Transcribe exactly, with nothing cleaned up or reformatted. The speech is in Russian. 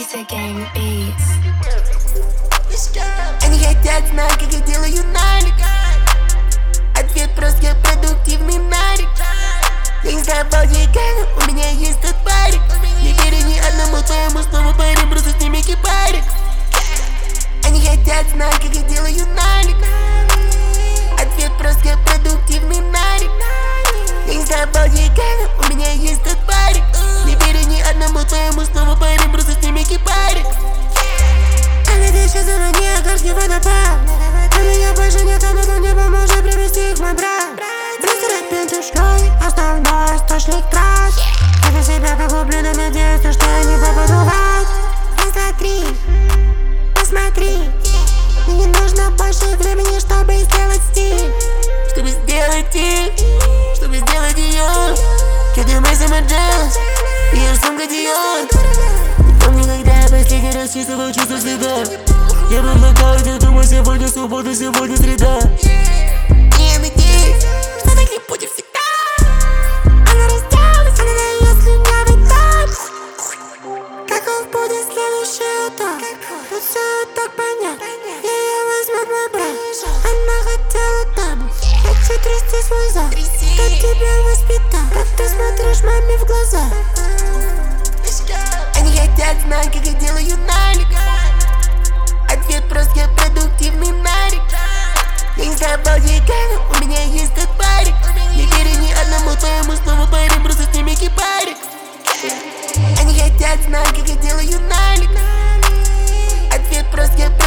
Beta Gang Beats. Они хотят знать, как я делаю налик. Ответ прост, я продуктивный нарик. Я не забыл декана, у меня есть тот парик. Не верю ни одному твоему слову, парень, просто с ними кипарик. Они хотят знать, как я делаю налик. Ответ прост, я продуктивный нарик. Я не забыл декана, у меня есть тот парик. Не верю ни одному твоему слову, парень, просто с ними кипарик. Они дышат за мной, не горский водопад. У меня больше нет, а но не поможет привести их в мой брат. Быстро пятюшкой, основной источник трат. Я себя погублю, но надеюсь, что я не попаду в ад. Посмотри, посмотри. Мне не нужно больше времени, чтобы сделать стиль. Чтобы сделать их, чтобы сделать ее. Когда мы самоджаз, ее сумка Диор. Не помню, когда я последний раз чувствовал чувство стыда. Я был в нокауте, думаю, сегодня суббота, сегодня среда. Не надеюсь, что так не будет всегда. Она разделась, она дает слюнявый тап. Каков будет следующий этап? Тут все так понятно. Ее возьмет мой брат. Она хотела табу. Хочу трясти свой зад. Как тебя воспитал? Как ты смотришь маме в глаза? Они хотят знать, как я делаю налик. Ответ прост, я продуктивный нарик. Я не забыл декана, у меня есть тот парик. Не верю ни одному твоему слову, парень, просто с ними кипарик. Они хотят знать, как я делаю налик. Ответ прост, я